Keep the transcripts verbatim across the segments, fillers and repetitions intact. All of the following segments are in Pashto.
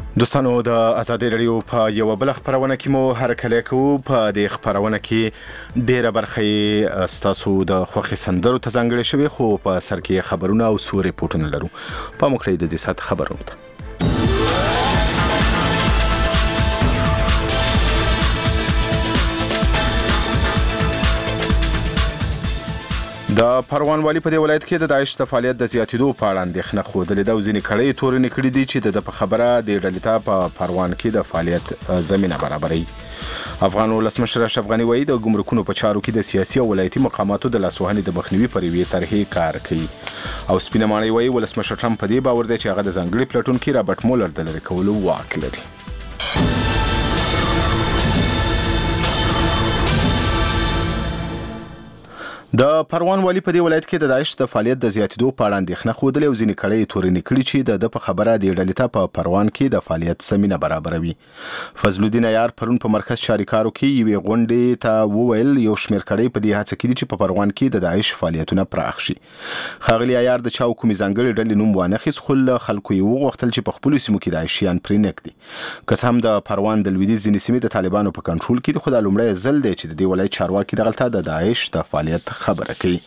دوستانو د ازادي رادیو په یو بل خبرونه کې مو هرکلی کوو. په دې خبرونه کې ډیره برخه ستاسو د خوښي سندرو ته ځانګړې شوې، خو په سر کې خبرونه او څو ریپورټونه لرو. په موږ د دې سات خبرونه ته د پروان والي په دې ولایت کې د داعش د فعالیت د زیاتېدو په اړه اندېښنه ښودلې ده او ځینې کړۍ تورنې کړي دي چې د په خبره د ډلې ته په پروان کې د فعالیت زمینه برابروي. افغان ولسمشر اشرف غني وایي د ګمرکونو په چارو کې د سیاسي او ولایتي مقاماتو د لاسوهنې د مخنیوي پر یوې طرحې کار کوي. او سپینه ماڼۍ وایي ولسمشر ټرمپ په دې باور دی چې هغه د ځانګړي پلټونکي رابرټ مولر د لرې کولو واک لري. د پروان والي په دې ولایت کې د داعش د فعالیت د زیاتېدو په اړه اندېښنه ښودلې او ځینې کړۍ تورنې کړي چې د ده په خبره د ډلې ته په پروان کې د فعالیت زمینه برابروي. فضل الدین عیار پرون په مرکز چاریکارو کې یوې غونډې ته وویل یو شمېر کړۍ په دې هڅه کې دي چې په پروان کې د داعش فعالیتونه پراخ شي. ښاغلي عیار د چا کومې ځانګړې ډلې نوم وانخیست، خو له خلکو یې وغوښتل چې په خپلو سیمو کې داعشیان پرې نږدي. که څه هم د پروان د لویدیځ ځینې سیمې د طالبانو په کنټرول کې دي، خو دا لومړی ځل دی چې د دې ولایت چارواکي دغلته د داعش د فعالیت خبره کوي.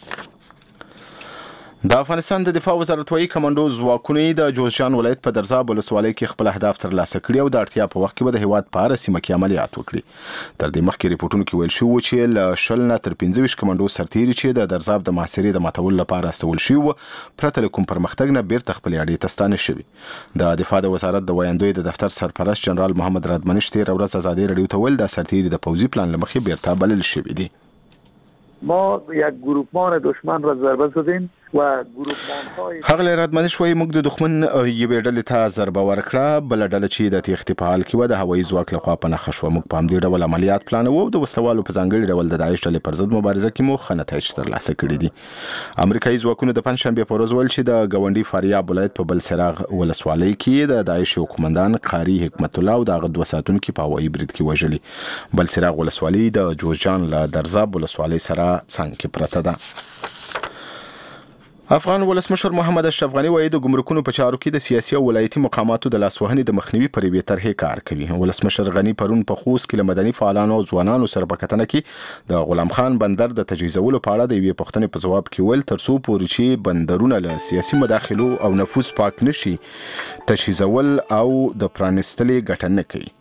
د افغانستان د دفاع وزارت وايي کمانډو ځواکونو د جوزجان ولایت په درزاب ولسوالۍ کې خپل اهداف ترلاسه کړي او د اړتیا په وخت کې به د هیواد په هره سیمه کې عملیات وکړي. تر دې مخکې ریپورټونو کې ویل شوي چې له شل نه تر پنځه ویشت کمانډو سرتیري چې د درزاب د محاصرې د ماتولو لپاره استول شوي وو، پرته له کوم پرمختګ نه بیرته خپلې اډې ته ستانه شوي. د دفاع د وزارت د ویاندوی د دفتر سرپرست جنرال محمد رادمنش تېره ورځ ازادي راډیو ته ویل دا سرتیري د پوځي پلان له مخې بیرته بلل شوي دي. ما یک گروپمان دشمن را ضربه زدیم و گروپمان های ښاغلی رادمنش وایي موږ د دښمن یوې ډلې ته ضربه ورکړه، بله ډله چې د تېښتې په حال کې وه د هوایي ځواک لخوا په نښه شوه. موږ په همدې ډول عملیات پلانوو او د وسلوالو په ځانګړي ډول د داعش ډلې پر ضد مبارزه کې مو ښه نتایج ترلاسه کړي دي. امریکایي ځواکونو د پنجشنبې په ورځ ویل چې د ګاونډي فاریاب ولایت په بلڅراغ ولسوالۍ کې د داعش یو قومندان قاري حکمت الله او د هغه دوه ساتونکي په هوایي برید کې وژلي. بلڅراغ ولسوالۍ د جوزجان له درزاب ولسوالۍ سره څنګ کې پرته ده. افغان ولسمشر محمد اشرف غني وایي د ګمرکونو په چارو کې د سیاسي او ولایتي مقاماتو د لاسوهنې د مخنیوي پر یوې طرحې کار کوي. ولسمشر غني پرون په خوست کې له مدني فعالانو او ځوانانو سره په کتنه کې د غلام خان بندر د تجهیزولو په اړه د یوې پوښتنې په ځواب کې ویل تر څو پورې چې بندرونه له سیاسي مداخلو او نفوذ پاک نشي تجهیزول او د پرانستلې ګټه نه کوي.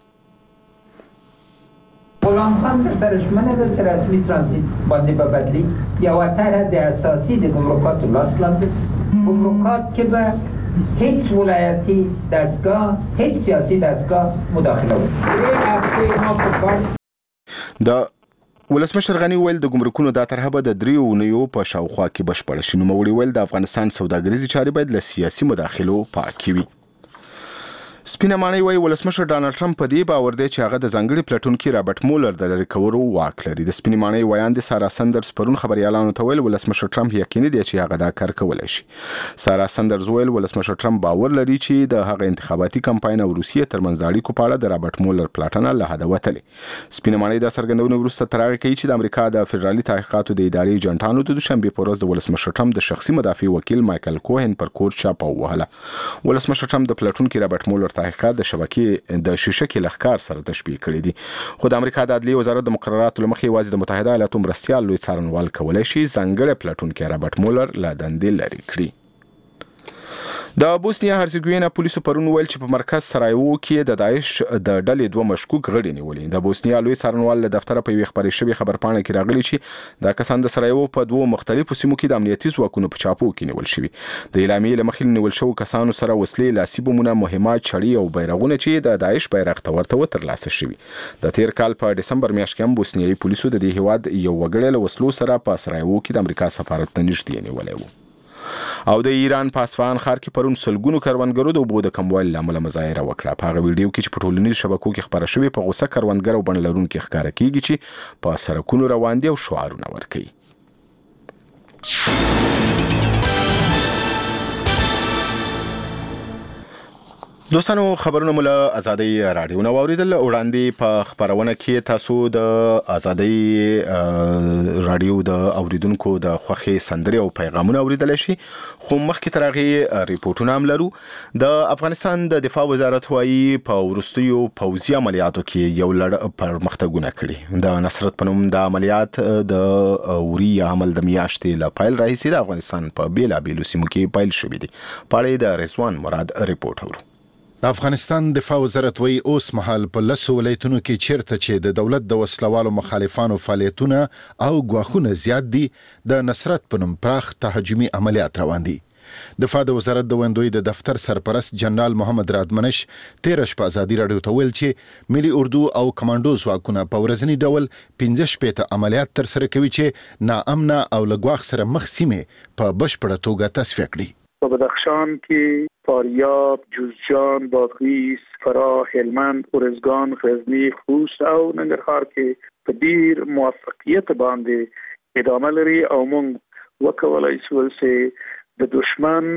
غلام خان در سرش منه که رسمی ترانزیت باندې به بدلی یا طرح اساسی د گمرکات لاستلاند گمرکات که به هیچ ولایتی دستگاه هیچ سیاسی دستگاه مداخله وکړي. د ولسمشر غني ویل د ګمرکونو دا طرحه به د دریو اونیو په شاوخوا کې بشپړه شي. نوموړي ویل د افغانستان سوداګریزې چارې باید له سیاسي مداخلو پاکې وي. سپینه ماڼۍ وایي ولسمشر ډانلډ ټرمپ په دې باور دی چې هغه د ځانګړي پلټونکي رابرټ مولر د لرې کولو واک لري. د سپینې ماڼۍ ویاندې سارا سندرز پرون خبریالانو ته ویل ولسمشر ټرمپ یقیني دی چې هغه دا کار کولی شي. سارا سندرز ویل ولسمشر ټرمپ باور لري چې د هغه انتخاباتي کمپاین او روسیې ترمنځ د اړیکو په اړه د رابرټ مولر پلټنه له حده وتلې. سپینه ماڼۍ دا څرګندونه وروسته تر هغې کوي چې د امریکا د فدرالي تحقیقاتو د ادارې ایجنټانو د دوشنبې په ورځ د ولسمشر ټرمپ د شخصي مدافع وکیل مایکل کوهن پر کور چاپه ووهله. ولسمشر ټرمپ د پلټونکي رابرټ مولر تحقیقات د شبکې د شیشکې لښکار سره تشبیه کړي دي. خو د امریکا د عدلیې وزارت د مقرراتو له مخې یوازې د متحده ایالاتو مرستیال لوی څارنوال کولی شي ځانګړی پلټونکی رابرټ مولر له دندې لرې کړي. د بوسنیا هرزګوینا پولیسو پرون ویل چې په مرکز سرایوو کې د داعش د ډلې دوه مشکوک غړي نیولي. د بوسنیا لوی څارنوال له دفتره په یوې خپرې شوې خبرپاڼه کې راغلي چې دا کسان د سرایوو په دوو مختلفو سیمو کې د امنیتي ځواکونو په چاپو کې نیول شوي. د اعلامیې له مخې نیول شوو کسانو سره وسلې، لاسي بمونه، مهمات، چړې او بیرغونه چې د داعش بیرغ ته ورته و ترلاسه شوي. د تیر کال په ډسمبر میاشت کې هم بوسنیایي پولیسو د دې هیواد یو وګړی له وسلو سره په سرایوو کې د امریکا سفارت ته نږدې نیولی و. او د ایران په اصفهان ښار کې پرون سلګونو کروندګرو د اوبو د کموالي له امله مظاهره وکړه. په هغه ویډیو کې چې په ټولنیزو شبکو کې خپره شوې په غوسه کروندګر او بڼه لرونکي ښکاره کېږي چې په سړکونو روان دي او شعارونه ورکوي. دوستانو خبرونه مله ازادي رادیو نو اوریدل وړاندې په خبرونه کې تاسو د ازادي رادیو د اوریدونکو د خوخي سندري او پیغامونه اوریدل شي خو مخکې ترغه ریپورتونه هم لرو د افغانستان د دفاع وزارت وايي په ورستیو پوځي عملیاتو کې یو لړ پرمختګونه کړي د نصرت پنوم د عملیات د اوري عمل د میاشتې ل پایل راهیسي د افغانستان په بیلا بیلو سیمو کې پایل شوې دي پاړې د رضوان مراد ریپورت اورو د افغانستان دفاع وزارت وی اوس مهال په لسو ولایتونو کې چیرته چې د دولت د وسلوالو مخالفانو فعالیتونه او غواخونه زیات دي د نصرت پنوم پراخ تهاجمي عملیات روان دي. دفاع د وزارت د وندوی د دفتر سرپرست جنرال محمد رادمنش تیر شپه ازادي رادیو ته ویل چې ملي اردو او کمانډو ځواکونه په ورځني ډول پنځه شپېته عملیات تر سره کوي چې ناامنه او لګواخ سره مخ سیمه په بشپړه توګه تصفیه کړي. په بدخشان کې فاریاب، جوزجان، بادغیس، فراه، هلمند، ارزګان، غزنی، خوست او ننګرهار کې په ډیر موفقیت باندې ادامه لري او موږ وکولای شو چې د دشمن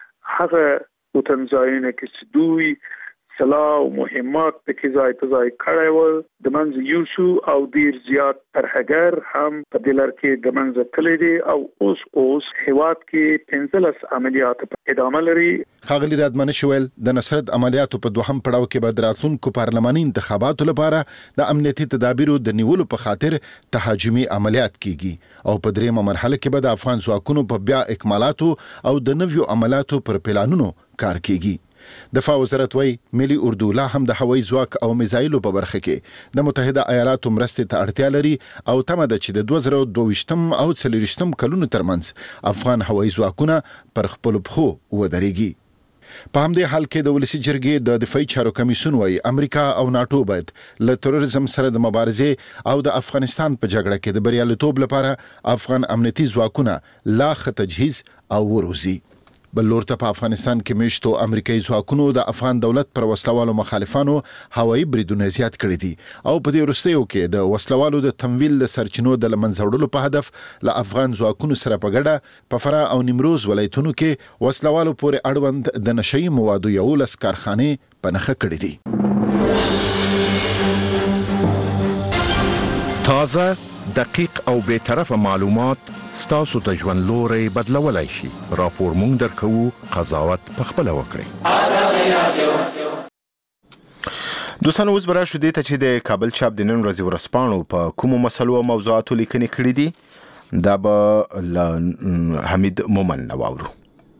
هغه وطنځایونه کې دوی سلاح او مهمات په کې ځای په ځای کړی و د منځ یوسو او ډیر زیات ترهګر هم په دلر کې د منځ تللی دي او اوس اوس هواد کې پنځلس عملیات ادامه لري. ښاغلي رادمنش ویل د نصرت عملیاتو په دوهم پړاو کې به د راتلونکو پارلماني انتخاباتو لپاره د امنیتي تدابیرو د نیولو په خاطر تهاجمي عملیات کیږي او په دریمه مرحله کې به د افغان ځواکونو په بیا اکمالاتو او د نویو عملیاتو پر پلانونو کار کیږي. دفاع وزارت وی ملي اردو لا هم د هوایي ځواک او میزایلو په برخه کې د متحده ایالاتو مرستې ته اړتیا لري او تمه ده چې د دوه زره دوه او څلوېښتم کلونو ترمنځ افغان هوایي ځواکونه پر خپل پښو ودرېږي. په همدې حال کې د ولسی جرګې د دفاعي چارو کمیسیون وايي امریکا او ناتو باید له تروریزم سره د مبارزې او د افغانستان په جګړه کې د بریالیتوب لپاره افغان امنیتي ځواکونه لا ښه تجهیز او وروزي. بل لور ته په افغانستان کې میشتو امریکایي ځواکونو د افغان دولت پر وسلوالو مخالفانو هوایي بریدونه زیات کړي دي او په دې وروستیو کې د وسلوالو د تمویل د سرچینو د لمنځه وړلو په هدف له افغان ځواکونو سره په ګډه په فراه او نیمروز ولایتونو کې وسلوالو پورې اړوند د نشئی موادو یولس کارخانې په نښه کړي دي. تازه دقیق او به طرفه معلومات ستاسو د ژوند لوري بدلولای شي. راپور مونږ درکو، قضاوت په خپل وکړئ. آزادي رادیو. دوستانو اوس برا شو دي ته چې د کابل چاپ د نن ورځې ورسپانو په کومو مسلو او موضوعاتو لیکنې کړې دي دا به حمید مومن نواورو.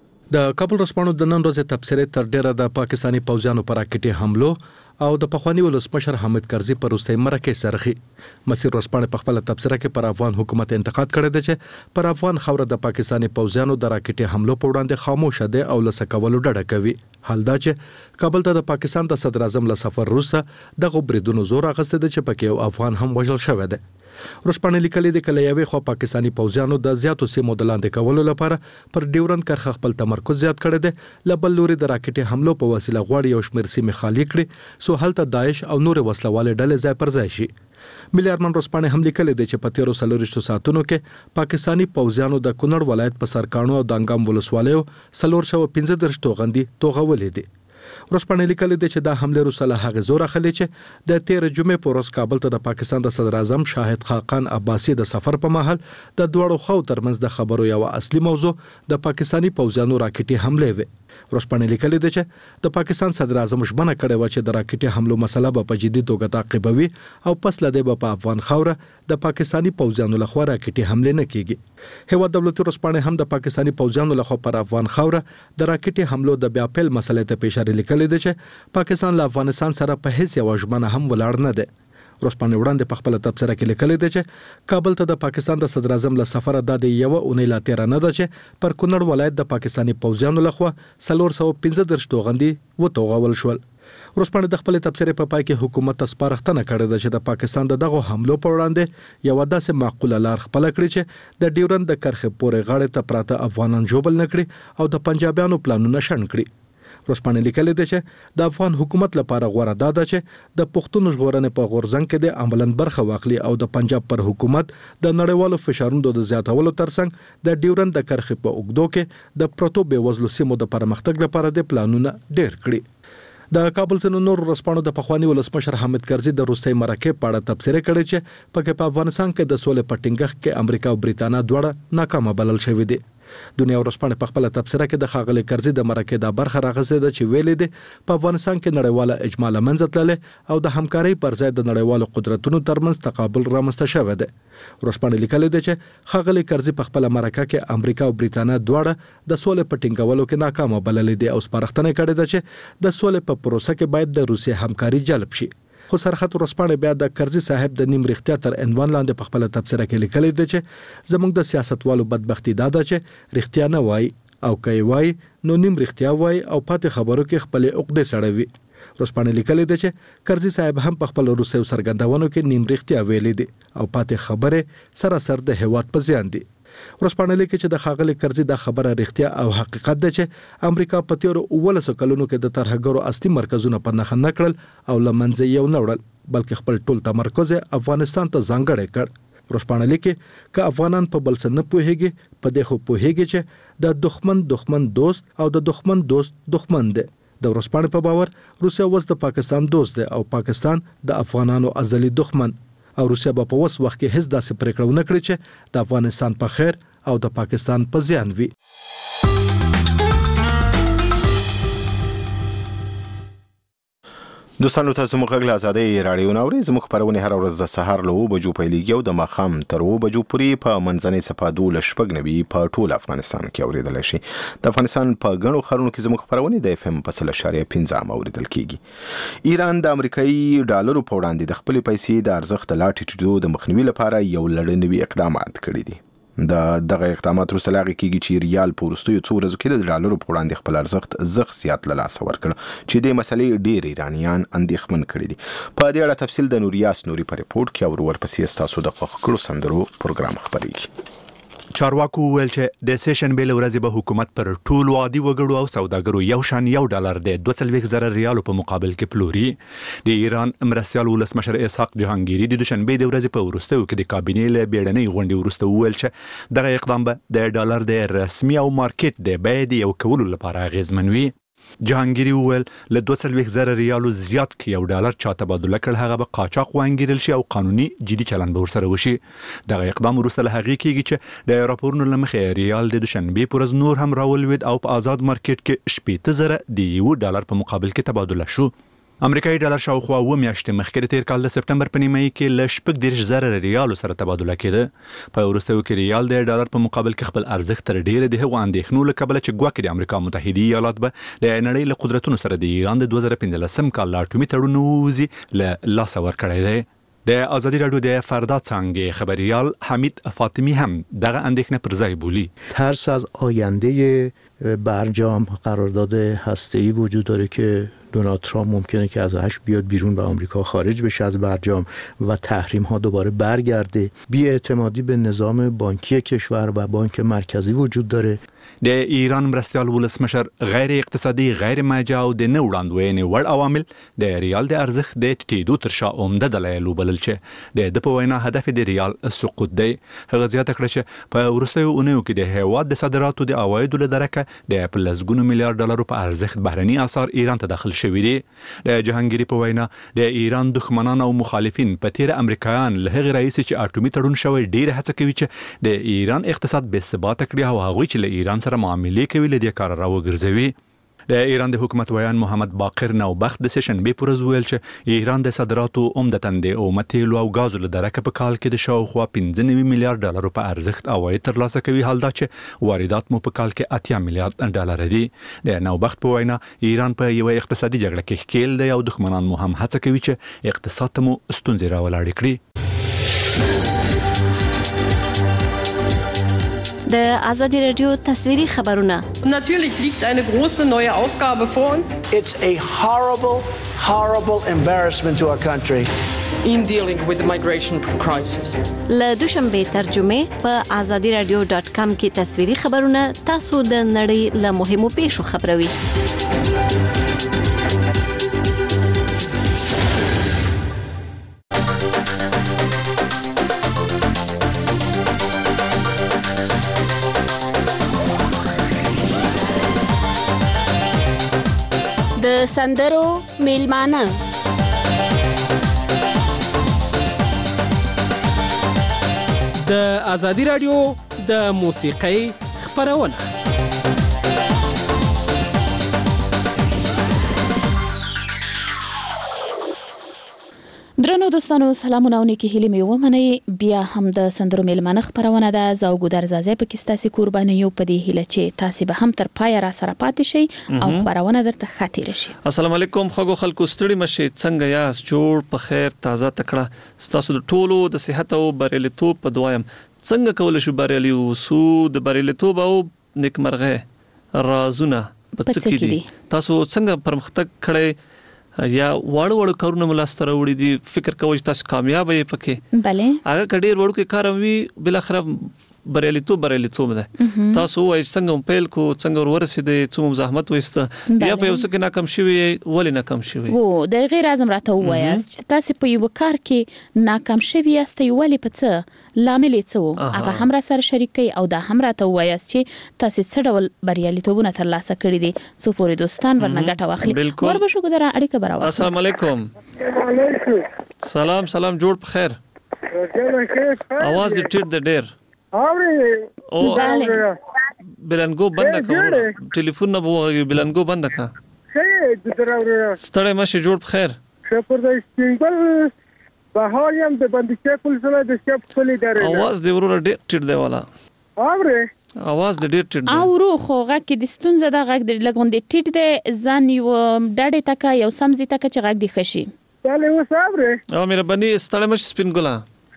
د کابل ورسپانو د نن ورځې تبصره تر ډیره د پاکستاني پوځیانو پر راکټي حملو او د پخوانی ولسمشر حامد کرزي پر وروستي مرکه سرخي. مسیر ورسپانه په خپل تبصره کې پر افغان حکومت انتقاد کړی دی چې پر افغان خوره د پاکستاني پوځیانو د راکټي حملو په وړاندې خاموشه دي او لسکولو ډډه کوي. حال دا چې کابل ته د پاکستان د صدر اعظم له سفر وروسته دغه بریدونو زور اخیسته دي چې پکې یو افغان هم وژل شوی دی. ورسپانه لیکلي د کله یوې خو پاکستاني پوځیانو د زیاتو سیمو د لاندې کولو لپاره پر ډیورن کرخه خپل تمرکز زیات کړی دی. لبل لوري د راکټي حملو په وسیله غواړي یو شمېر سیمې خالی کړي سو هلته داعش او نور وسلواله ډلې ځای پر ځای شي. ملي ارمان ورسپانه هم لیکلي دی چې په تیرو څلوېښتو ساعتونو کې پاکستاني پوځیانو د کونړ ولایت په سرکانو او د انګام ولسوالیو څلور سوه پنځه دېرش توغندي توغولې دي. ورسپانه لیکلي دی چې دا حمله روسله هغه زور اخلي چې د تیر جمعې په ورځ کابل ته د پاکستان د صدر اعظم شاهد خاقان عباسي د سفر په مهال د دوړو خو ترمنځ د خبرو یو اصلي موضوع د پاکستاني پوځیانو راکټي حمله وي. ورسپانه لیکلي دی چې د پاکستان صدر اعظم ژمنه کړې و چې د راکټي حملو مسله به په جدي توګه تعقیبوي او پس لدی به په افغان خوره د پاکستاني پوځیانو لخوا راکټي حمله نه کیږي. هوا دولتي ورسپانه هم د پاکستاني پوځیانو لخوا پر افغان خوره د راکټي حملو د بیا پیل مسلې ته پیشاره لیکلي دی چې پاکستان له افغانستان سره په هیڅ یو ژمنه هم ولاړ نه دی. ورسپانه وړاندې په خپل تبصره کې لیکلي دی چې کابل ته د پاکستان د صدر اعظم له سفره د یو اونۍ لا تیر نه ده چې پر کونړ ولایت د پاکستاني پوځیانو لخوا څلور سوه پنځه دېرش توغندي وتوغول شول. ورسپانه د خپل تبصره په پای کې حکومت ته سپارښتنه کړې ده چې د پاکستان د دغه حملو په وړاندې یو داسې معقوله لار خپل کړي چې د ډیورن د کرخه پورې غاړه ته پراته افغانان جوبل نکړي او د پنجابیانو پلانونه شنډ کړي. ورسپانه لیکلي دی چې د افغان حکومت لپاره غوړه ده ده چې د پښتون ژغورنې په غورځنګ کې د عملاً برخه واخلي او د پنجاب پر حکومت د نړیوالو فشارونو د زیاتولو ترڅنګ د ډیورن د کرخې په اوږدو کې د پروتو بېوزلو سیمو د پرمختګ لپاره د پلانونه ډیر کړي. د کابل سن نور رسپانو د پخوانی ولسمشر حامد کرزي د روسي مرکه پاړه تبصره کړې چې پکې په افغانستان کې د سولې پټینګخ کې امریکا او بریتانیا دواړه ناکامه بلل شوې دي. دنیا ورسپانه په خپل تبصره کې د خاغلی کرزي د مرکه د برخه راغسته د چې ویلې دي په افغانستان کې نړیواله اجماع لمنځه تللې او د همکارۍ پر ځای د نړیوالو قدرتونو ترمنځ تقابل رامنځته شوی دی. ورسپانه لیکل دي چې خاغلی کرزي په خپل مرکه کې امریکا او بریتانیا دواړه د سولې پټینګولو کې ناکامه بلل دي او سپارښتنه کړې ده چې د سولې په پروسه کې باید د روسي همکاري جلب شي. خو سرخط ورسپانه بیا د کرزي صاحب د نیم رښتیا تر عنوان لاندې په خپل تبصره کې لیکل دي چې زموږ د سیاستوالو بدبختی دا ده چې رښتیا نه وای او کوي وای نو نیم رښتیا وای او پاتې خبرو کې خپل عقدې سړوي. ورسپانه لیکل دي چې کرزي صاحب هم په خپل روسي سرګندونو کې نیم رښتیا ویلي دي او پاتې خبره سراسر د هواد په زیان دي. ورسپانه لیکي چې د خاغلی کرزي د خبره رښتیا او حقیقت ده چې امریکا په تیر اولسو کلونو کې د ترهګرو اصلي مرکزونه په نښه نکړل او لمنځه یو نوړل بلکې خپل ټول تمرکز افغانستان ته ځانګړی کړ. ورسپانه لیکي چې افغانان په بل څه نه پوهیږي په دې خو پوهیږي چې د دښمن دښمن دوست او د دښمن دوست دښمن دی. د ورسپانه په باور روسیا اوس د پاکستان دوست دی او پاکستان د افغانانو ازلي دښمن او روسیا به په وس وخت کې هیڅ داسې پریکړه ونه کړي چې د افغانستان په خیر او د پاکستان په زیان وي. دوستانو تاسو مو غږ له ازادۍ راډیو ناوري زموږ خبرونه هر ورځ د سهار له اوه بجو پیلېږي او د ماښام تر اوه بجو پورې په منځنۍ څپه دولس شپږ نوي په ټول افغانستان کې اوریدلی شي. د افغانستان په ګڼو ښارونو کې زموږ خبرونه د اف ام په سل اشاریه پنځه هم اوریدل کیږي. ایران د امریکایي ډالرو په وړاندې د خپلې پیسې د ارزښت د لا ټیټېدو د مخنیوي لپاره یو لړنوي اقدامات کړي دي. د دغه اقدامات وروسته له هغې کېږي چې ریال په وروستیو څو ورځو کې د ډالرو په وړاندې خپل ارزښت زغ زیات له لاسه ورکړ چې دې مسلې ډېر ایرانیان اندېښمن کړي دي. په دې اړه تفصیل د نوریاس نوري په ریپورټ کې او ورپسې ستاسو د خوښ کړو سندرو پروګرام خپرېږي. چارواکو ویل چې د سیشن بیل ورځې به حکومت پر ټول عادي وګړو او سوداګرو یو شان یو ډالر د دوه څلوېښت زره ریالو په مقابل کې پلوري. د ایران مرستیال ولسمشر اسحاق جهانگیري د دوشنبې د ورځې په وروستیو کې د کابینې له بیړنۍ غونډې وروسته وویل چې دغه اقدام به د ډالر د رسمي او مارکیټ د بیې د یو کولو لپاره اغیزمن وي. جهانگیري وویل له دوه څلوېښت زره ریالو زیات کې یو ډالر چا تبادله کړ هغه به قاچاق وانګیرل شي او قانوني جدي چلند به ورسره وشي. دغه اقدام وروسته له هغې کېږي چې د راپورونو له مخې ریال د دوشنبې په ورځ نور هم راولوید او په آزاد مارکیټ کې شپېته زره د یو ډالر په مقابل کې تبادله شو. امریکایي ډالر شاوخوا اوه میاشتې مخکې د تیر کال د سپټمبر په نیمایي کې له شپږ دېرش زره ریالو سره تبادله کېده. په وروستیو کې ریال د ډالر په مقابل کې خپل ارزښت تر ډېره د هغو اندېښنو له کبله چې ګواکې د امریکا متحده ایالات به د نړۍ له قدرتونو سره د ایران د دوه زره پنځلسم کال له اټومي تړون ووځي له لاسه ورکړی دی. د ازادي راډیو د فردا څانګې خبریال حمید فاطمی هم دغه اندېښنه پر ځای بولی. ترس از آینده برجام قرارداد هسته‌ای وجود داره که دونالد ترامپ ممکنه که ازش بیاد بیرون و آمریکا خارج بشه از برجام و تحریم ها دوباره برگرده. بی‌اعتمادی به نظام بانکی کشور و بانک مرکزی وجود داره. د ایران مرستیال ولسمشر غیر اقتصادي غیر ماجه او د نه وړاندوینې وړ عوامل د ریال د ارزښت د ټیټېدو تر شا عمده دلایل وبلل چې د ده په وینا هدف د ریال سقوط دی. هغه زیاته کړه چې په وروستیو اونیو کې د هیواد د صادراتو د عوایدو له درکه د په لسګونو میلیارډ ډالرو په ارزښت بهرني اسعار ایران ته داخل شوي دي. د جهانگیري په وینا د ایران دښمنان او مخالفین په تیر امریکایان له هغې راهیسې چې اټومي تړون شوی ډېره هڅه کوي چې د ایران اقتصاد بې ثباته کړي او هغوی چې له ایران سره معاملې کوي له دې کاره راوګرځوي. د ایران د حکومت ویان محمد باقر نوبخت د سشنبې پر ورځ ویل چې ایران د صادراتو عمدتاً د اومه تیلو او غازو له درکه په کال کې د شاوخوا پنځه نوي میلیارډ ډالرو په ارزښت عواید ترلاسه کوي، حال دا چې واردات مو په کال کې اتیا میلیارډ ډالر دي. د نوبخت په وینا ایران په یو اقتصادي جګړه کې ښکیل دی او دښمنان مو هم هڅه کوي چې اقتصاد ته مو ستونزې راولاړې کړي. د آزادی رادیو تصویری خبرونه. Natürlich liegt eine große neue Aufgabe vor uns. It's a horrible, horrible embarrassment to our country. In dealing with the migration crisis. له دوشنبه ترجمه په آزادی رادیو ډاټ کام کې تصویری خبرونه تاسو د نړۍ له مهمو پیښو خبروي. د سندرو میلمانه د آزادی رادیو د موسیقۍ خبرونه درنو دوستانو سلامونه او نیکی هیله مې ومنئ. بیا هم د سندرو میلمانه خبرونه ده. زه او ګودر زازی په کې ستاسو قرباني یو په دې هیله چې تاسو به هم تر پای را سره پاتې شئ او خبرونه درته خاطر شي. السلام علیکم خو خلکو ستړي مشه څنګه یاست؟ جوړ په خیر تازه تکړه ستاسو د ټولو د صحت او بریالیتوب په دعایم. څنګه کول شو بریالي اوسو؟ د بریالیتوب او نیکمرغه رازونه په څه کې دي؟ تاسو څنګه پرمختګ کړئ یا وړ وړ کارونه ملاستره وړي دي؟ فکر کوئ چې تاسو کامیاب یې پکې؟ بله هغه کډیر وړو کې کار وي بل اخر بریالیتوب بریالیتوب ده. تاسو وایي څنګه پیل کو څنګه ورسېدې څوم زحمت وسته یا په اوسه کې ناکام شوی ولې ناکام شوی؟ وو د غیر اعظم راته وایي چې تاسو په یو کار کې ناکام شوی یاست ولې پڅ لامل څه وو هغه هم را سره شریکي او دا هم راته وایي چې تاسو څه ډول بریالیتوبونه ترلاسه کړی دي څو پورې دوستان ورنه ګټه واخلي. وربه شو ګدره اړیکه براوه. السلام علیکم. سلام سلام جوړ په خیر. आवाज دې ټیټ ده ډېر. او بلنګو بند کړه ټلیفون نه بوغي بلنګو بند کړه. ستړی مشه جوړ په خیر. شپور د سپینګل بهاریم د بندکه کول سره د شپ کلی درې. आवाज دې ورور ډېر ټیټ دی والا. اوره आवाज دې ډېر ټیټ دی. او روح خو غږ کې د ستونزه د غږ د لګون د ټیټ دی ځان یو ډډه تکا یو سمزي تکا چې غږ دی خشي. بله اوس اوره. او مې ربني ستړی مشه سپینګلا.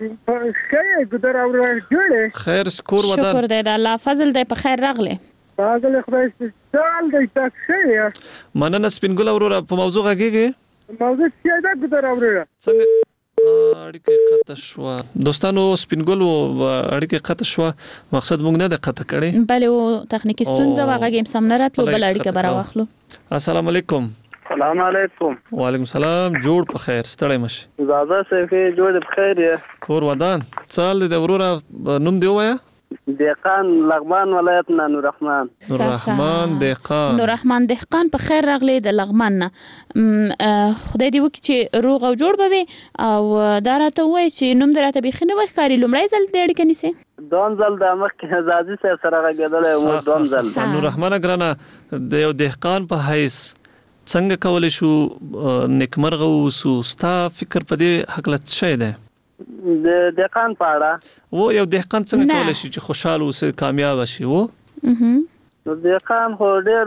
خیر ګدر اوره جوړه. خیر شکر ودان. شکر دی د الله فضل دی په خیر راغله. راغله خدای ستاسو دی تاسو یا. مننه سپینګلا ورور په موضوع غږیږي. موضوع څه ده ګدر اوره؟ څنګه اړیکه قطع شو دوستانو؟ سپینګلو اړیکه قطع شو مقصد موږ نه د قطع کړي. بله او تخنیکی ستونزه واغه هم سم نه راتلو بل اړیکه برا واخلو. السلام علیکم. السلام علیکم. وعلیکم السلام جوړ په خیر ستړی مشه. زاده سیفه جوړ په خیر یا کور ودان څال د ورور نوم دی وایا؟ دهقان لغمان ولایت نه نور رحمان. نور رحمان دهقان. نور رحمان دهقان په خیر راغلی د لغمان نه. خدای دې وکړي چې روغ او جوړ به او دا راته وایي چې نوم دراته بخنه وای کاری لومړی ځل د اړیکه نیسه. دون ځل د مخ زادي سره راغلی و دون ځل. نور رحمان ګرانه د یو دهقان په حیث څنګه کولای شو نیکمرغه اوسو؟ ستا فکر په دې حق لته شي ده؟ د دهقان پاړه و یو دهقان څنګه کولای شي چې خوشاله اوسه کامیاب شي؟ و نو دهقان خو ډېر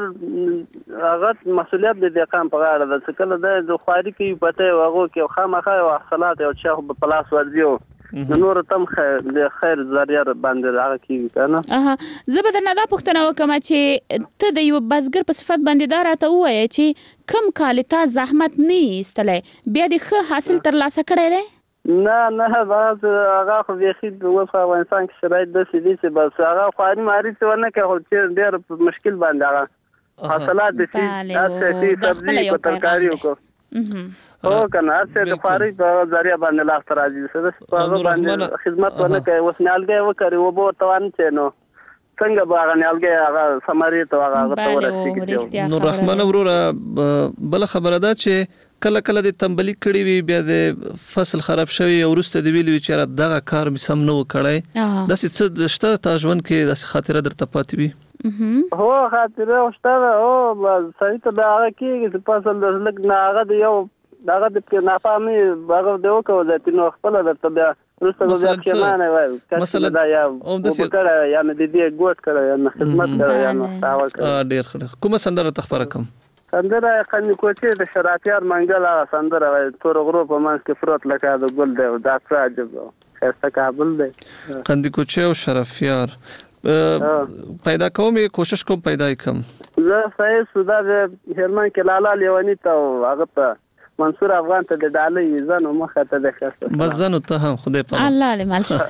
هغه مسؤلیت د دهقان په غاړه ده چې کله د خواري کې پته وغو کې خامخا او حاصلات او چا په پلاس ورځيو نور تم خیر د خیر ذریعہ باندې هغه کیږي کنه. اها زه به درنه دا پوښتنه وکم چې ته د یو بزګر په صفت باندې دا راته وایې چې کم کال ته زحمت نه ایستلې بیا د ښه حاصل ترلاسه کړی دی؟ نه نه باز هغه خو بيخي د وفا انسان کې شرایط د سې دي چې بس هغه خواري ماري څه نه کوي چې ډېر مشکل باندې هغه حاصلات دي چې تاسو سبزي په ترکاری وکړو. او کنه چې د خواري په ذریعہ باندې لاس راځي څه په باندې خدمت ونه کوي اوس نیالګي وکړي و به توان چې نو څنګه باغ نیالګي هغه سماري ته هغه ته ورسېږي. نور رحمان ورور بل خبره ده چې کله کله د تنبلی کړي وي بیا د فصل خراب شوی او ورسته دی ویلی چې دغه کار می سم نه وکړای د څه د شته تا ژوند کې د خاطره درته پاتې وي؟ هو خاطره شته او صحیح ته هغه کې د فصل د لګ نه هغه د یو هغه د نافامي هغه د وکړو د تینو خپل درته بیا ورسته بیا کېمانه وای مثلا دا یا وکړه یا د دې ګوت کړه یا خدمت کړه یا نو تاول کړه. ډیر ښه. کومه سندره تخبره کوم؟ سندره قنی کوچې د شرافیار منګل سندره تور غرو په منځ کې فرات لکه د ګل دی دا څه عجب خسته کابل دی. قندی کوچې او شرافیار پیدا کوم کوشش کوم پیدا کوم. زه صحیح سودا د هرمان کې لالا لیوانی ته هغه ته منصور افغان ته د ډالۍ زنه مخه ته د خسته بس زنه ته هم خدای په الله دې مال شه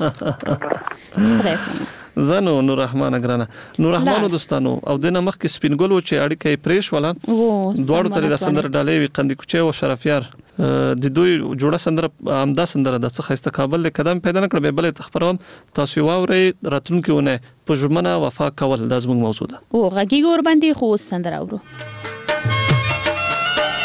زنو نور رحمان ګرانه نور رحمان دوستانو او دنه مخ کې سپینګلو چې اړیکې پریش ولا دوړو ته د سندره ډالۍ وی قندی کوچې او شرافیار د دوی جوړه سندره امدا سندره د څه خسته کابل له قدم پیدا نکړ به بل تخبرم تاسو واوري راتونکونه په ژمنه وفا کول د زموږ موضوع ده. او غږی ګور باندې خو سندره اورو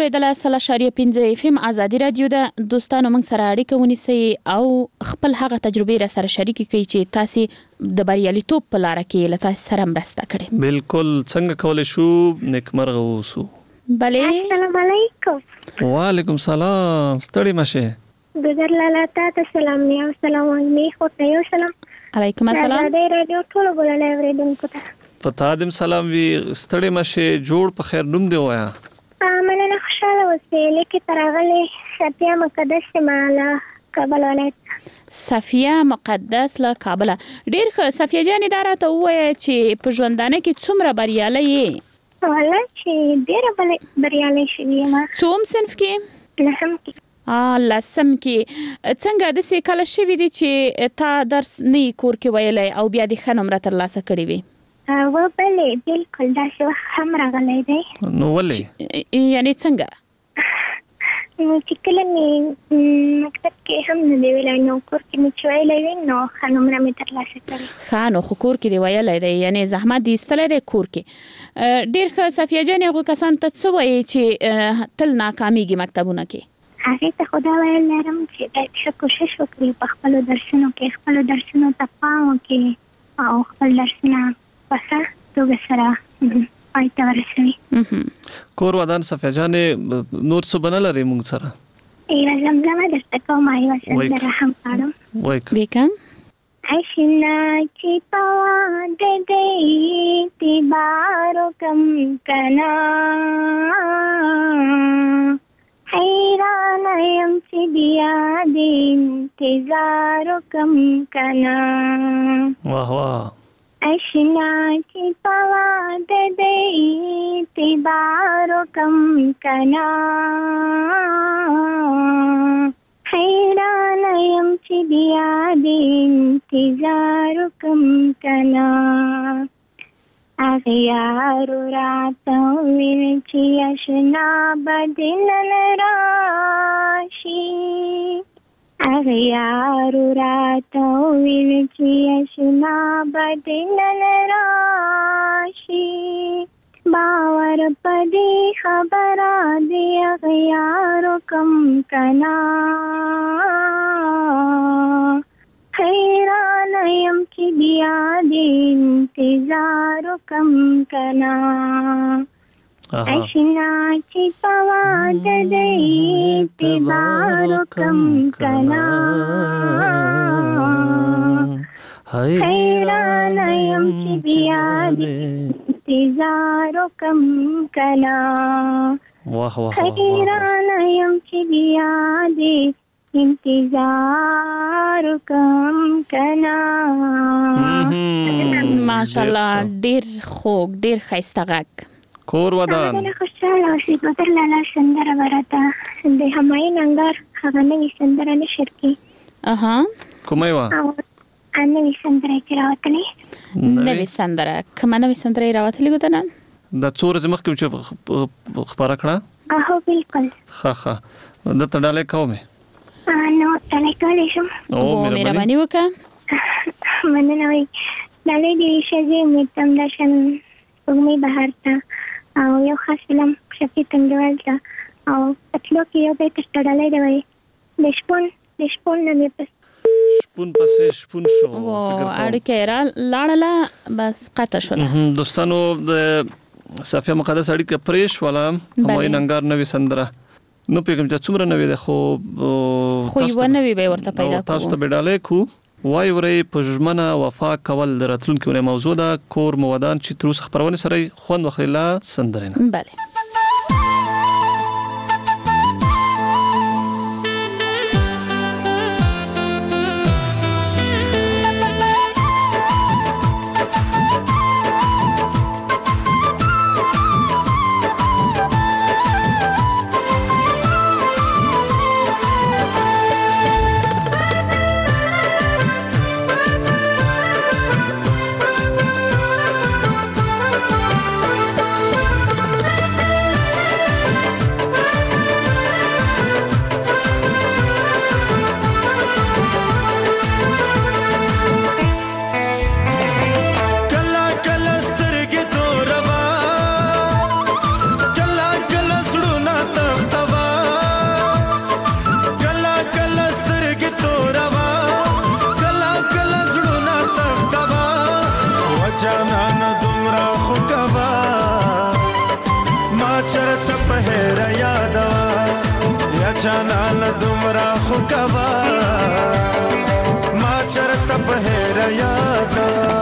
اوریدله سل اشاریه پنځه اف ام ازادي رادیو ده. دوستانو موږ سره اړیکه ونیسئ او خپل هغه تجربې را سره شریکې کړئ چې تاسو د بریالیتوب په لار کې له تاسو سره مرسته کړې. بالکل څنګه کولای شو نیکمرغه اوسو؟ بله. السلام علیکم. وعلیکم سلام. ستړي مشه. ګذر لاله تاسو سلام نه سلام علیکم. خو یو سلام. علیکم السلام. ازادي رادیو ټول بولل اوریدونکو ته. پتا دم سلام وی ستړي مشه جوړ په خیر نوم دی وایا. مننه خوشاله اوسئ. لیکي ترغلي صفیه مقدس مالا کابل ولایت. صفیه مقدس له کابل. ډیر ښه صفیه جان دا راته وایي چې په ژوندانه کې څومره بریالي یې؟ والله چې ډیره بریالي شوې یم. څوم صنف کې؟ لسم کې. ا لسم کې. څنګه د څه کله شوې دي چې تا درس نه کور کې ویلای او بیا د خنم را تر لاسه کړی وي؟ و بلې بالکل دا څه هم راغلی دی. نو ولې یعنی څنګه چې کله مې مکتب کې هم نه دی ویلی نو کور کې مې چې ویلی وي نو ښه نمره مې ترلاسه کړې. ښه نو خو کور کې دی ویلی دی یعنی زحمت دې ایستلی دی کور کې. ډېر ښه صفیه جانې هغو کسانو ته څه وایي چې تل ناکامیږي مکتبونه کې؟ هغې ته خو دا ویل لرم چې باید ښه کوشش وکړي په خپلو درسونو کې خپلو درسونو ته پام وکړي او خپل درسونه په ښه توګه سره پای ته ورسوي. کور ودان صفیه جانې نور څه بنه لري موږ سره؟ یوه زمزمه درته کوم یوه سندره هم پاړم. ویکم اشنا چې په واده دی اعتبار وکم کنا حیران یم چې بیا د انتظار وکم کنا. واه واه. اشنا چې په واده دی اعتبار وکم کنا حیران یم چې بیا د انتظار وکم کنا. هغې یارو راته وویل چې اشنا به دې نن راشي. هغې یارو راته وویل چې اشنا به دې نن راشي. باور په دې خبره د هغې یارو کم کنا حیران یم چې بیا د انتظار وکم کنا. اشنا چې په واده دی اعتبار وکم کنا حیران یم چې بیا د انتظار وکم کنا. حیران یم چې بیا د انتظار وکم کنا. ماشاءالله ډیر خوږ ډیر ښایسته غږ. کور ودان خوشاله اوسئ. ګذر لاله سندره به راته د همایون انګار هغه نوې سندره نشر کړي. اها کومه وه؟ نوې سندره یې راوتلې. نوې سندره کومه نوې سندره یې راوتلې ګودنان؟ دا څو ورځې مخکې چې خپاره کړه؟ هو بالکل. ښه ښه درته ډالۍ کومې؟ نو ډالۍ کولی شم. او مهرباني وکړه. مننه وایي. ډالۍ دې ښځې امید ته همداشان سپوږمۍ بهر ته او یو خاص فلم شفیع تنګیوال ته او په تلو کې یو بیت درته ډالۍ دی وایي د شپون د شپون نه مې پس شپون پسې شپون شو. اړیکه یې را لاړله بس قطع شوله. دوستانو د صفیه مقدس اړیکه پرې شوله. همایون انګار نوې سندره نو پیغام چې څومره نوې ده خو خو یو نوې به ورته پیدا کوو. تاسو ته به ډالۍ کو وای ورې په ژمنه وفا کول د راتلونکي ورې موضوع ده. کور مو ودان چې تر اوسه خبرونه سره خوند واخلي لا سندره نه. بله جانان دومره خو کوا ما چرته په هیر یاد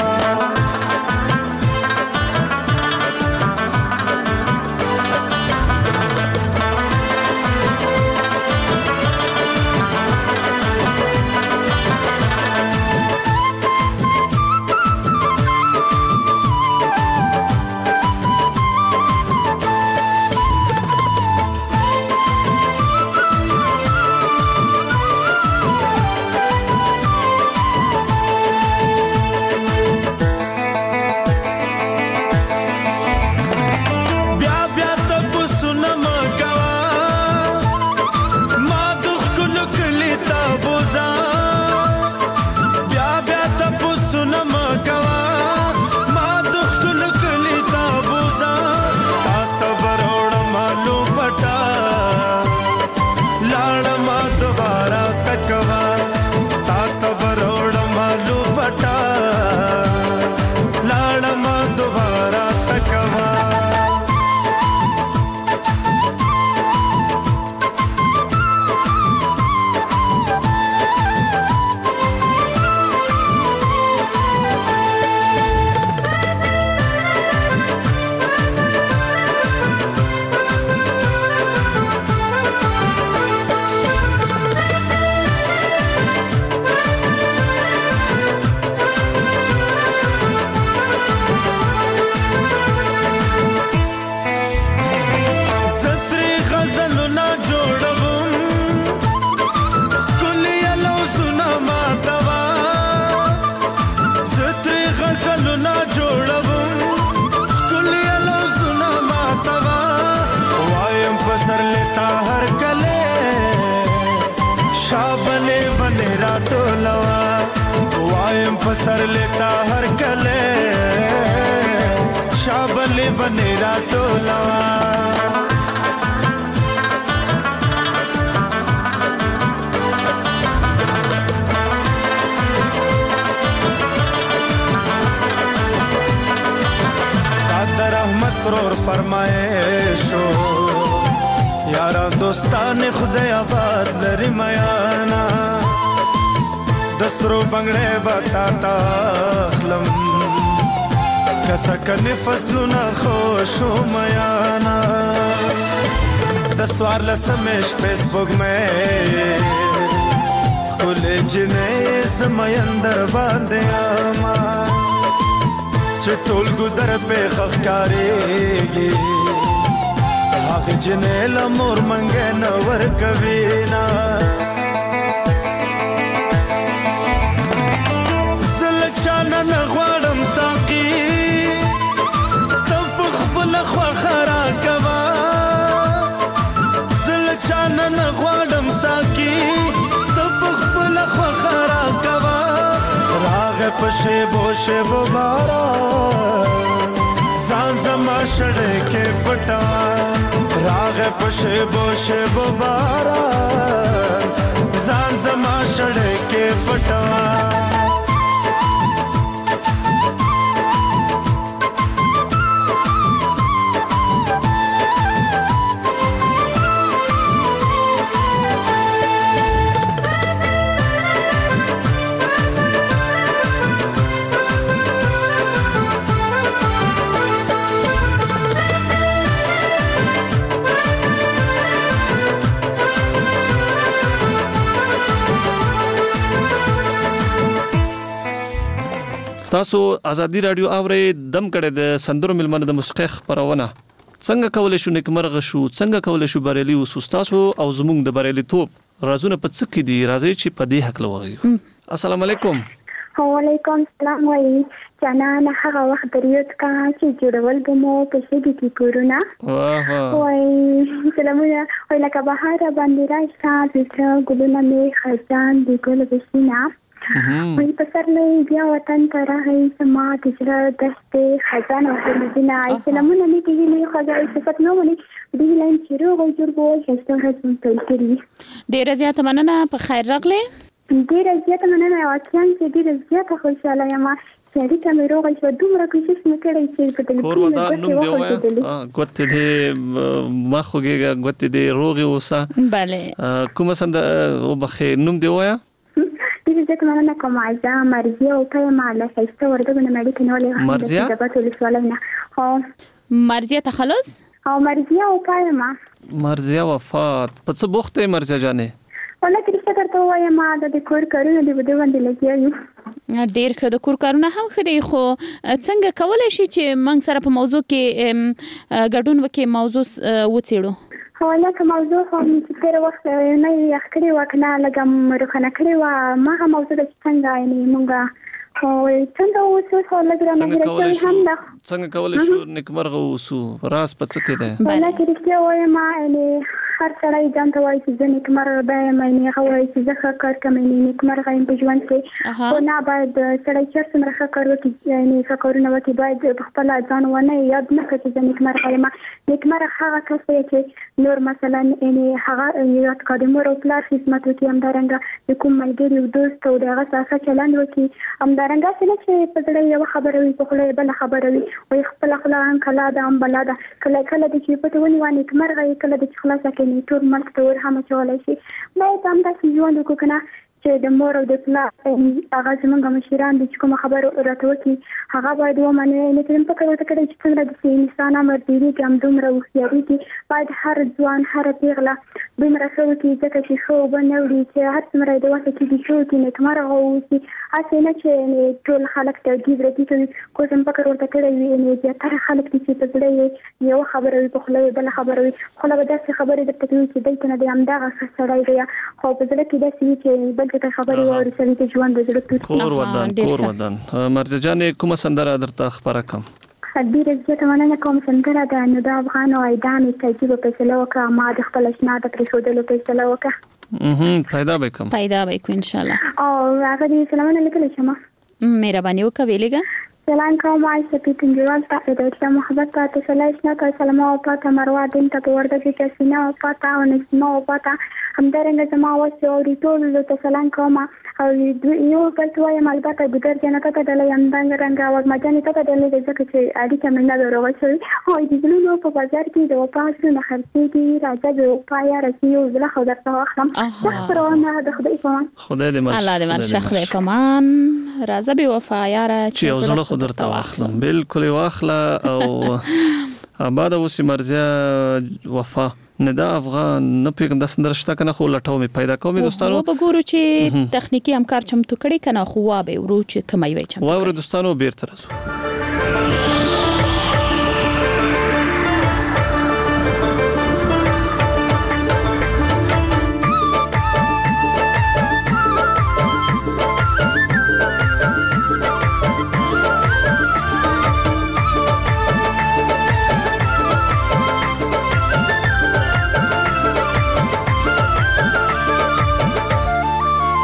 सर लेता हर कले शाबले बनेरा टोलवा कादर रहमत और फरमाइशो यारा दोस्तान खुदा आबाद लरी मयाना दसरो बंगड़े बताता खलम कसकन फसलुना खुशो मयाना दसवार लसमेश फेसबुक में कुले जिने समयंदर बांधे आमा चटोल गुदर पे खखकारेगी हाक जिने लमोर मंगे नवर कवीना न غواړم ساقي تب خپل خو خرا کوا زل چان نه غواړم ساقي تب خپل خو خرا کوا راغ پښه بوشه و بارا ځان زما شړې کې پټا راغ پښه بوشه و بارا ځان زما شړې کې پټا تاسو ازادي رادیو اوري دم کړه د سندرو ملمنه د موسیقي خبرونه څنګه کولای شو نیکمرغه شو څنګه کولای شو بریالي او سستاسو او زموږ د بریالي توپ رازونه په څه کې دي راځي چې په دې حق لوغي السلام علیکم وعلیکم السلام وای جنان هغه وخت دریوت کا چې جوړول بمو په شګي کې کورونه واه وای سلامونه وای لکه بهار باندې راځه چې ګلونه می خزان دی ګل بسینا وای په سر مې بیا وطن ته راغی سما د زړه دسته خزان او مدینه سلامونه می کې نه خزان صفات نو ونی دی لاین چې روغ جوړ بو چې هڅه کوي ډیر زیات مننه په خیر راغله ډیر زیات مننه واقعا چې ډیر زیات خوشاله یم سړی ته مې روغه شوه دومره کوشش مې کړی چې په کور ټلیفون ودان نوم دی وایا ګوتې دې مخوګه ګوتې دې روغي اوسه bale کومه سند او بخې نوم دی وایا دې ځکه مننه کوم عايزه مرزيه او په ماله شایسته ورته نه مې کې نو له مرزيه د بټول سوالینه هو مرزيه تخلص او مرزيه او په ما مرزيه وفات په څه بوخته مرزيه جانې ولا کریسته درته وایم ما د کور کارونه دی بده باندې لګیږي ډیر ښه د کور کارونه هم خدي خو څنګه کولای شي چې موږ سره په موضوع کې ګډون وکړي موضوع وڅېړو هو لکه موضوع خو چې تیر وخت نه یې خکړې وکنه لګم روخنه کړې و ما هم موضوع د څنګه یې مونږه خو څنګه اوسو خو لګره مې هم ده څنګه کولای شو نیکمرغه اوسو راس په څه کې ده ولا کریسته وایم ما یې هر سړی ځان ته وایي چې زه نیکمرغه به یم یعنې هغه وایي چې زه ښه کار کوم یعنې نیکمرغه یم په ژوند کې خو نه باید سړی چې څومره ښه کار وکړي یعنې ښه کارونه وکړي باید په خپله ځان ونه یاد نه کړي چې زه نیکمرغه یم نیکمرغه هغه کس دی چې نور مثلا یعنې هغه یاد کړي د مور او پلار خدمت وکړي همدارنګه د کوم ملګري او دوست او د هغه سره ښه چلند وکړي همدارنګه چې نه چې په زړه یوه خبره وي په خوله یې بله خبره وي وایي خپله خوله هم کلا ده هم بلا ده کله کله د چې پټې ونیوه نیکمرغه یې کله د چې خلاصه کوي ټول ملک ته ور هم اچولی شي باید همداسې ژوند وکړو که نه چې د مور او د پلار هغه زموږ مشران دي چې کومه خبره راته وکړي هغه باید ومنو یعنې که فکر ورته کړی چې څومره داسې انسان امر ډېرېږي همدومره هوښیارېږي باید هر ځوان هره پېغله دومره ښه وکړي ځکه چې ښه اوبه نه وړي چې هر څومره یې د وسه کېږي ښه وکړي نیکمرغه واوسي هسې نه چې ټول خلک ترګیب رتي کوي کوم هم فکر ورته کړی وي یعنې زیاتره خلک دي چې په زړه یې یوه خبره وي په خوله یې بله خبره وي خوله به داسې خبرې درته کوي چې دلته نه دی همدغه ښه سړی دی خو په زړه کې داسې وي چې بل ته خبرې واوري سړي ته ژوند د زړه توت کور ودان کور ودان مرزيه جانې کومه سندره درته خبره کوم ډېره زیاته مننه کوم سندره ده نو د افغان او اعدام ترتیب فیصله وکړه ما د خپل اشنا د پرېښودلو فیصله وکړه پیدا به کوم پیدا به کو ان شاء الله او هغه دې سلامونه لیکلی شم مهرباني وکړه ویلېږه سلام کوم عایشه پیټنګوال ته د اسلام محبت ته سلام ته سلام او پاته مروه دین ته ورده چې سینا او پاته او نسمه او پاته همدارنګه زما واسه او ټول ته سلام کوم او یو بل څه وایم البته د ګر جنته ته د لندن رنګ او مجاني ته د لږ ځکه چې اړیکه مې نه دروغ شوی او د ګلونو په بازار کې د پاسو نه خرڅېږي راځه د پایا رسي او زله خو درته واخلم شکرونه د خدای په امان خدای دې مرسته الله دې مرسته خدای په امان راځه به وفا یاره چې او زله خو درته واخلم بالکل واخله او آباد اوسې مرزيه وفا نه دا افغان نه پیغام د سندره شته کنه خو لټاو می پیدا کوم دوستانو او وګورو چې تخنیکی همکار چمتو کړي کنه خو وا به ورو چې کمای وای چمتو واور دوستانو بیرته راځو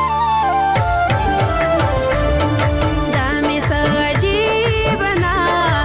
دا می سجیبنا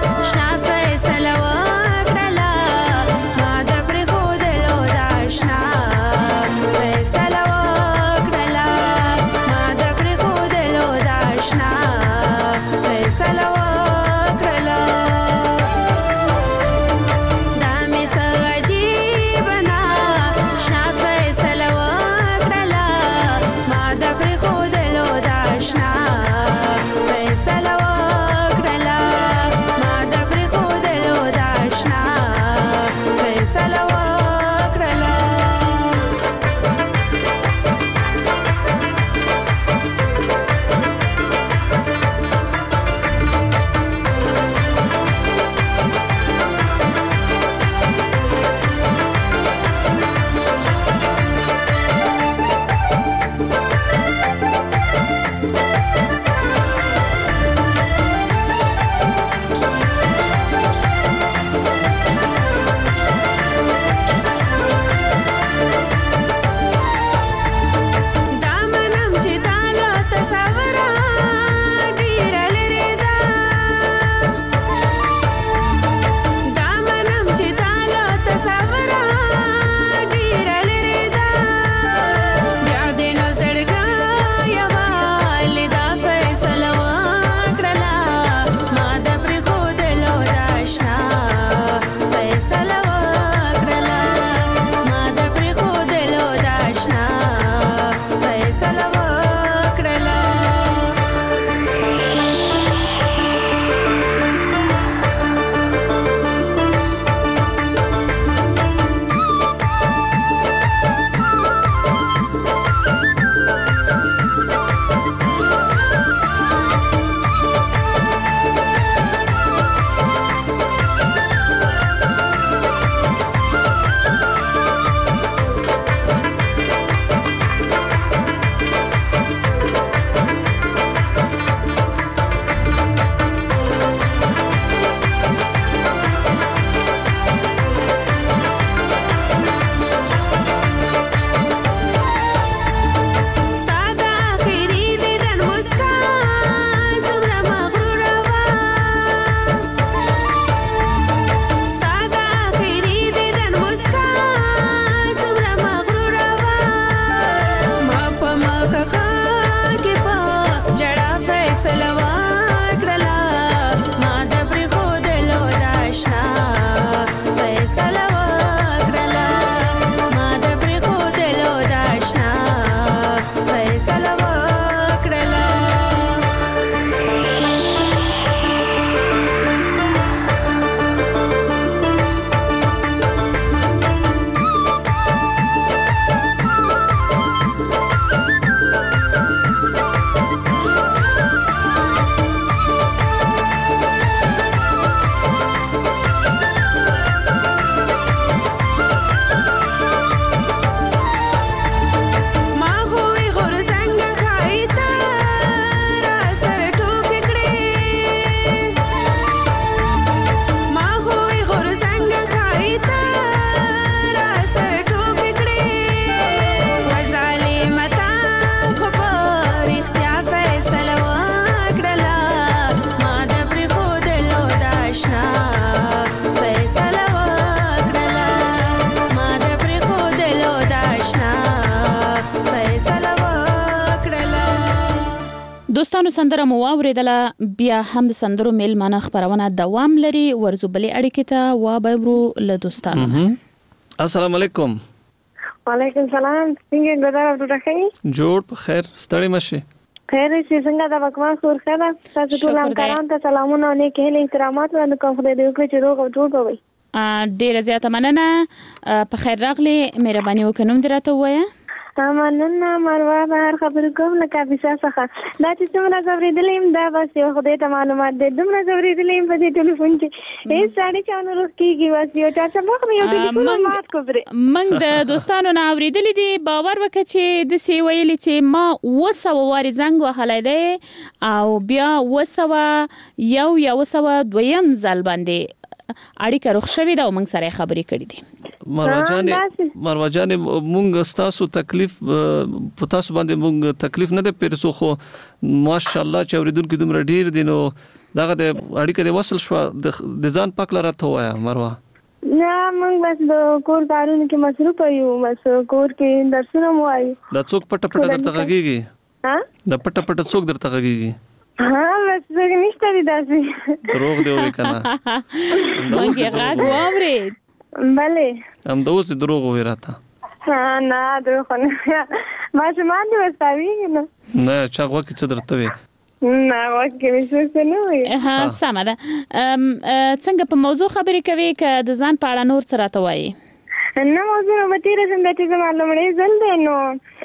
دوستانو سندره مو واوریدله بیا هم د سندرو میلمانه خبرونه دوام لري ورزو بلې اړیکې ته و به له دوستانو. السلام علیکم. وعلیکم سلام. څنګه ګذار وکړئ؟ جوړ په خیر ستړي مشي. خیر چې څنګه د وکما سور خیر تاسو ټول همکاران ته سلامونه او نیک هیله احترامات وړاندې کوم. خدای دې وکړي چې روغ او جوړ وي. ډیره زیاته مننه. په خیر راغلی مهرباني وکړئ نوم دې راته ووایه. مننه مروه بهر خبرې کوم له کافیسا څخه. دا چې څومره زوریدلې يم دا بس یو خدای ته معلومات دي. دومره زوریدلې يم په دې ټلیفون کې هیڅ ساړي چانو روح کېږي واسي او چا څه مخ مې یو ټلیفون مات کوبره. منګ د دوستانو نه اوریدلې دي باور وکړه چې د سی ویلې چې ما وسو واري زنګ وهلای دی او بیا وسو یو یو وسو دویم ځل باندې اړیکه روغ شوې ده او موږ سره خبرې کړې دي. مروجانې مروجانې موږ ستاسو تکلیف په تاسو باندې موږ تکلیف نه ده پرسو خو ماشاءالله چې اوریدونکو دومره ډیر دي نو دغه د اړیکه د وصل شو د ځان پاک لاره ته وایا مروه. نه موږ بس د کور کارونو کې مصروف یو بس کور کې درسونه مو وایو. دا څوک پټه پټه درته غږیږي؟ ها دا پټه پټه څوک درته غږیږي؟ ها بس څنګه نشته دي داسې. دروغ دی وې کنه. مونږه غږ واورید. بله هم د اوس دروغ وې راته. ها نه دروغ نه. ما چې ما دې وستاوي نه. نه چا غوکه څه درته وې؟ نه واکه څه نه وې. ها سمه ده. څنګه په موضوع خبرې کوي ک د ځان په اړه نور څه راته وایي؟ نه موضوع نو متي رسم د چې زما لمړې ځل دی نو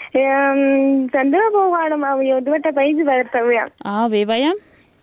څنګه به غواړم او یو دوه ټکي یې ورته وایم. ا وی وایم.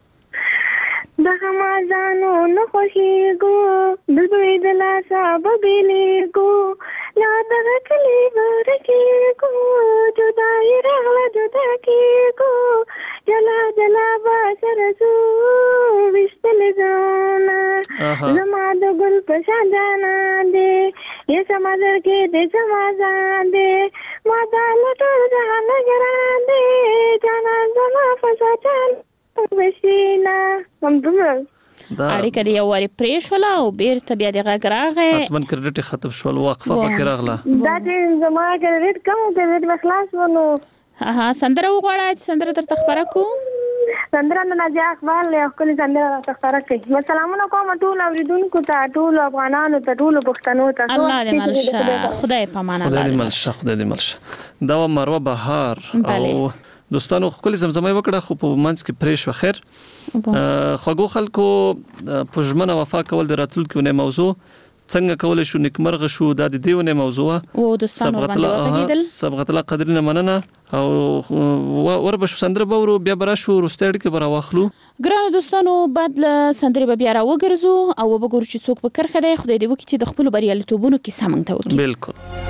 د خمازانو نو خوشیږو د دوی د لاسه ببیلیږو لا دغه کلی ورکیږو جدای راغله جدا کیږو جلا جلا با سره زو وشتل ځانا زما د ګل په شان جانا دې یا سمازر کې دې سمازان دې ما دا لټر ځان ګران دې جانا زما فساتل وشینا هم دومره اړیکه دی یو واری پرې شوله او بیرته بیا د غږ راغی. اتمن کریډټ ختم شول وقفه پکې راغله. دا چې زما کریډټ کم کریډټ مخلاص ونو. ها سندره وغواړه چې سندره درته خبره کو. سندره نه ناجی اخبار له خپل سندره درته خبره کوي. سلامونه کوم ټول اوریدونکو ته ټول افغانانو ته ټول پښتنو ته. الله دې ملشه خدای په امان الله. خدای دې ملشه خدای دې ملشه. دا مروه بهار او دوستانو خپل زمزمه وکړه خو په منځ کې پرې شو. خیر خوګو خلکو په ژمنه وفا کول د راتلونکو نه موضوع څنګه کول شو نیکمرغه شو د دې دیونه موضوع او دوستانو باندې وغږیدل. سبقت الله قدرنا مننه او وربه شو سندره بورو بیا برا شو رستړ کې برا واخلو. ګرانو دوستانو بعد سندره بیا را وګرځو او وګورو چې څوک په کرخه دی. خدای دې وکړي چې د خپل بریالیتوبونو کې سمنګ ته وکړي. بالکل.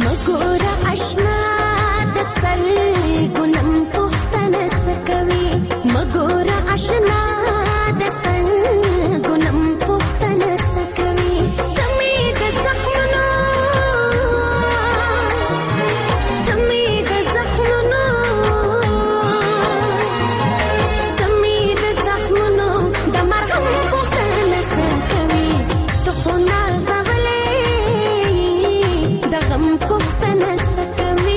اشنا دستر ګنم پختنه سکوي آشنا دستن ګنم پختنه سکوي تمې د زخمونو تمې د زخمونو تمې د زخمونو د مرهم پختنه سکوي ته خو نازولې د غم پختنه سکوي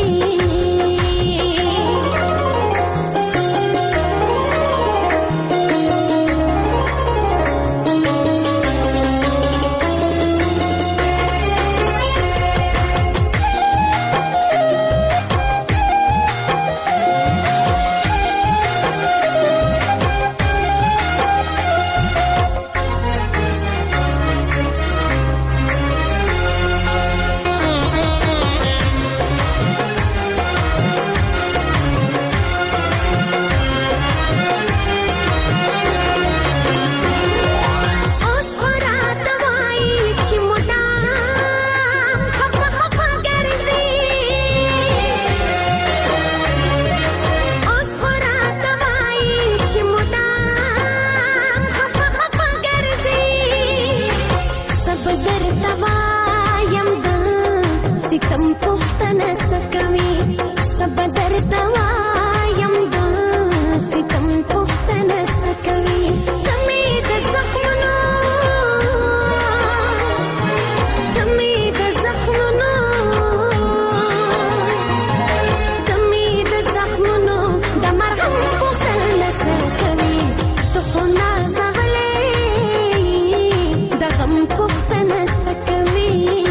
ستم پختنه سکوي سب درته وایم د ستم پختنه سکوي تمې د زخمونو تمې د زخمونو تمې د زخمونو د مرهم پختنه سکوي ته خو نازولې د غم پختنه سکوي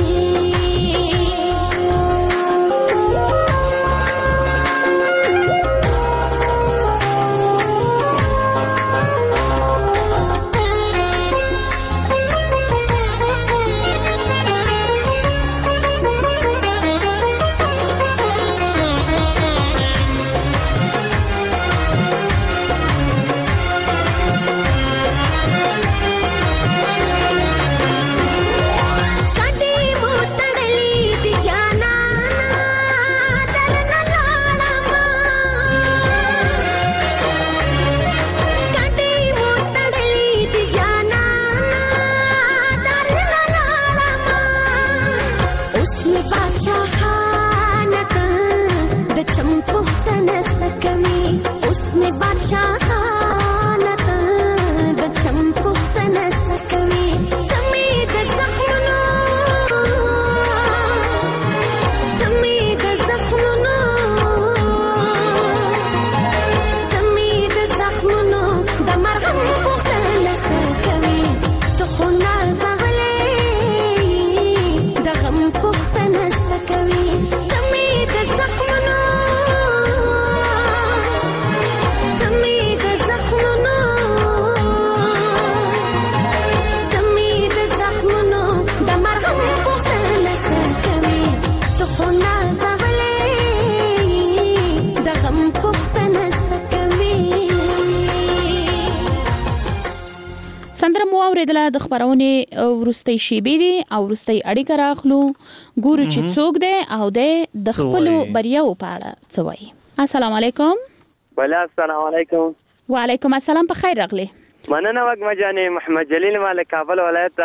سندره مو اوریدله د خبرونه ورستۍ شیبې دي او ورستۍ اړیکه راخلو ګورو چې څوک دی او د خپل بریاو په اړه څه وایي. السلام علیکم. بله السلام علیکم. وعلیکم السلام. په خیر راغلی. مننه وګم جانې محمد جلیل مال کابل ولایت.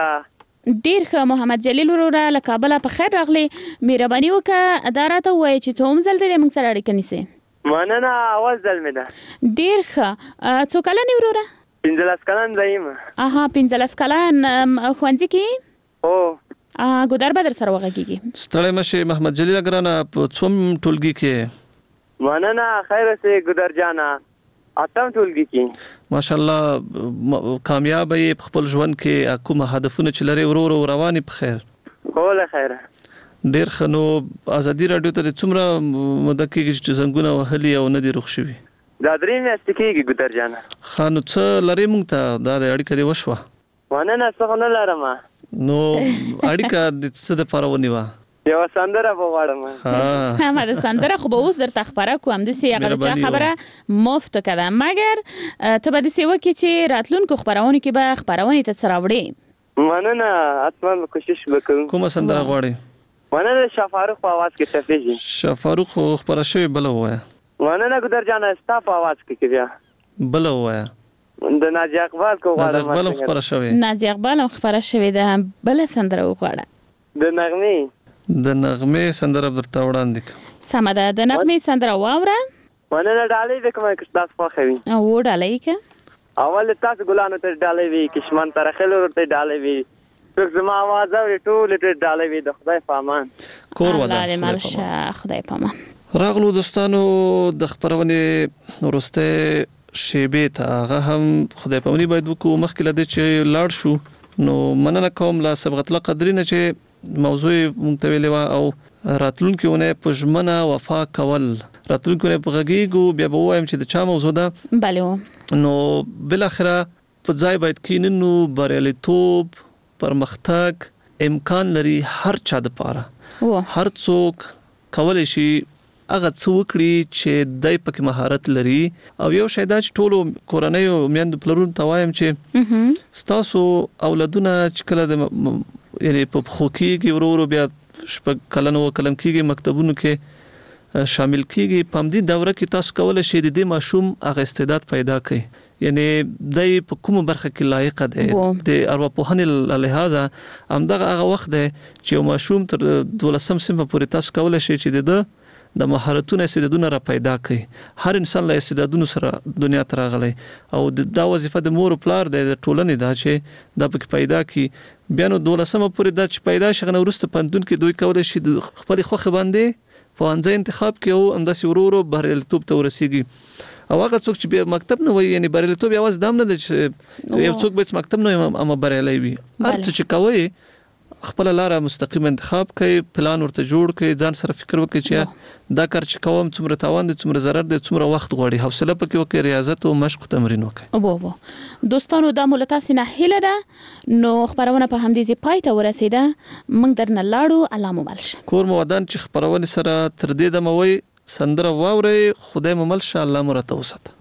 ډیر ښه محمد جلیل وروره له کابل په خیر راغلی. مهرباني وکړه اداره ته وایي چې ته هم ځل دې موږ سره اړیکه نیسې. مننه اول ځل مې ده. ډیر ښه. څو کلن وروره؟ پنځلس کلن زایم. اها پنځلس کلن خوانځي کې؟ او ا ګودر بدر سره وغږیږي. ستړی مشه محمد جلیل ګرانه په څوم ټولګي کې؟ مننه خیر سه ګودر جانا اتم ټولګي کې. ماشاءالله کامیاب یې خپل ژوند کې کوم هدفونه چې لري ورو ورو رواني په خیر. کوله خیر. ډیر خنو ازادي رادیو ته څومره مده کې چې زنګونه وهلي او نه دي رخ شوي. دا درې میاشتې کېږي ګودر جانا. خانو څه لري مونږ ته دا د اړیکه دی وشوه؟ مننه څه نه لرم. نو اړیکه د څه د پاره ونیوه؟ یو سندره وغواړم. ها ما د سندره خو به اوس درته خبره کوم د سی هغه چا خبره مفت کړه مګر ته به د سی وکي چې راتلونکو خبرونه کې به خبرونه ته سراوړي. مننه اتمن کوشش وکړم. کومه سندره غواړي؟ مننه شفاروق په आवाज کې تفیجی. شفاروق خبره شوی بل وایا. مننه ګدر جان استا په आवाज کې کړیا. بل وایا. د نازي اقبال کو نازي اقبال خبره شوې نازي اقبال خبره شوې ده بل سندره وغواړه د نغمه د نغمه سندره درته وړاندې سم ده د نغمه سندره واوره ونه ډالې د کومه کې تاسو خو خوي او ډالې کې اول تاسو ګلانو ته ډالې وی کشمن تر خلور ته ډالې وی څوک زما आवाज او ټول ته ډالې وی د خدای پامان کور ودا الله دې مالشه خدای پامان راغلو دوستانو د خبرونه ورسته شیبه ته هغه هم خدای پامنی باید وکړو مخکې لده چې لاړ شو نو مننه کوم لا سبقت له قدرینه چې موضوع مونږ ویلې و او راتلونکو نه پښمنه وفا کول راتلونکو نه پغږیګو بیا به وایم چې د چا موضوع ده bale نو بل اخره په ځای باید کیننو بریالیتوب پرمختګ امکان لري هر چا د پاره هر څوک کولای شي هغه څه وکړي چې دای پکې مهارت لري او یو شی دا چې ټولو کورنۍ او میند پلرون ته وایم چې ستاسو اولادونه چې کله د یعنی په خوکیږي ورورو بیا شپږ کلن او کلن کېږي مکتبونو کې شامل کېږي په دې دوره کې تاسو کولای شئ د دې ماشوم هغه استعداد پیدا کړئ یعنی دای په کومه برخه کې لایق دی د ارواپوهنې له لحاظه همدغه هغه وخت دی چې ماشوم تر دولسم صنف پورې تاسو کولای شئ چې د د مهارتونو استعدادونه را پیدا کړي هر انسان له استعدادونو سره دنیا ته راغلی او دا وظیفه د مور او پلار د ټولنې دا چې دا پکې پیدا کړي بیا نو دولسمه پورې دا چې پیدا شغنه ورسته پندون کې دوی کولای شي خپل خوخه باندې په انځ انتخاب کې او انداسي ورورو بریالیتوب ته ورسیږي او هغه څوک چې به مکتب نه وي یعنی بریالیتوب یوازې دام نه دی چې یو څوک به مکتب نه اما بریالي وي هر څه چې کوي خپل لاره مستقیم انتخاب کړئ پلان ورته جوړ کړئ ځان سره فکر وکړئ چې دا کار چې کوم څومره تاوان دي څومره ضرر دي څومره وخت غواړي حوصله پکې وکړئ ریاضت او مشق تمرین وکړئ او وو دوستانو د مولتاسي نه هله ده نو خبرونه په همدې ځای پای ته ورسیده موږ درنه لاړو الله مو ملش کور مو ودان چې خبرونه سره تر دې د موي سندره واوري خدای مو ملشه الله مرته وسات